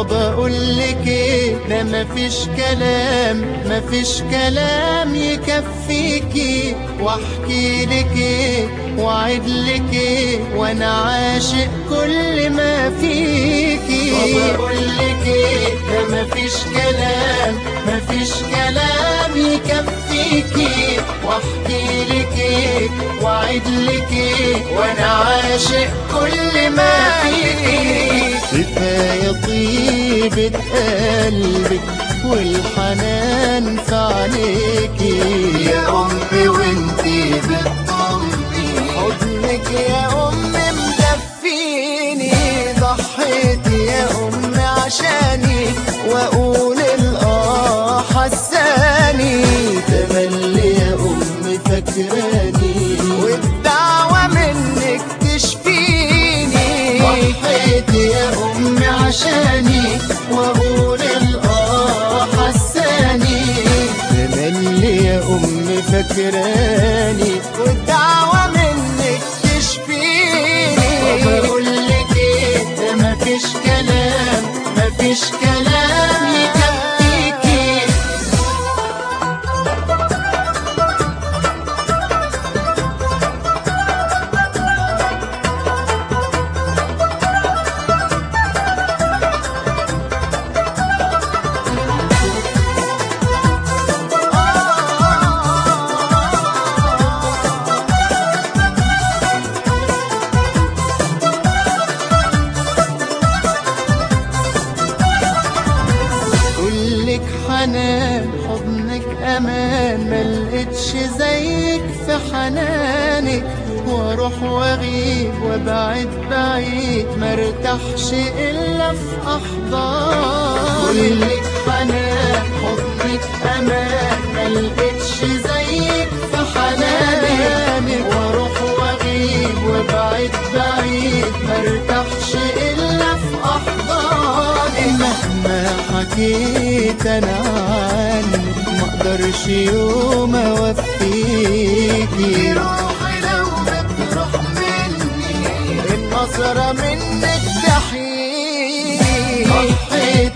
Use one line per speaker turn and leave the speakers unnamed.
طب اقولك ايه، ده مفيش كلام يكفيكي، واحكيلك ايه واعدلك ايه، وانا عاشق كل ما فيكي. طب اقولك ايه، ده مفيش كلام يكفيكي، واحكيلك ايه واعدلك ايه، وانا عاشق كل ما فيكي. كفاية طيبة قلبك والحنان في عينيكي يا أمي، وانتي بتضمي حضنك يا أمي مدفيني. ضحيتي يا أمي عشاني، وأقول الآه حساني، تملي يا أمي فاكراني، والدعوة منك تشفيني. ضحيتي يا أمي عشاني، وأقول الآه حساني، تملي يا أمي فاكراني، والدعوة منك تشفيني. وبقولك ايه، ده مفيش كلام يكفيكي. كلك حنان حضنك امان، ملقتش زيك في حنانك، واروح واغيب وابعد بعيد، مرتاحش الا في احضانك. كلك حنان حضنك امان، ملقتش زيك في حنانك، واروح واغيب وابعد بعيد، مرتاحش الا في احضانك. مهما حكيت انا عنك مقدرش يوم اوفيكي، روحي لو بتروح مني النظرة منك تحييني. ضحيت